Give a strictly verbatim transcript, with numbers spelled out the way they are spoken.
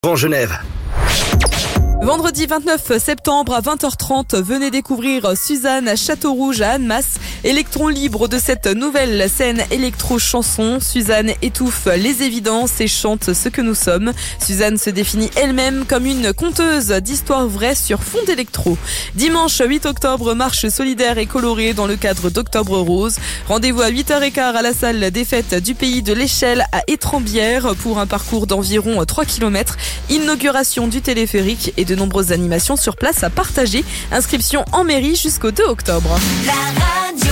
en Genève. Vendredi vingt-neuf septembre à vingt heures trente, venez découvrir Suzanne à Château-Rouge à Annemasse. Électron libre de cette nouvelle scène électro-chanson. Suzanne étouffe les évidences et chante ce que nous sommes. Suzanne se définit elle-même comme une conteuse d'histoires vraies sur fond d'électro. Dimanche huit octobre, marche solidaire et colorée dans le cadre d'Octobre Rose. Rendez-vous à huit heures quinze à la salle des fêtes du Pays de l'Échelle à Étrembières pour un parcours d'environ trois kilomètres. Inauguration du téléphérique et de nombreuses animations sur place à partager. Inscription en mairie jusqu'au deux octobre. La radio.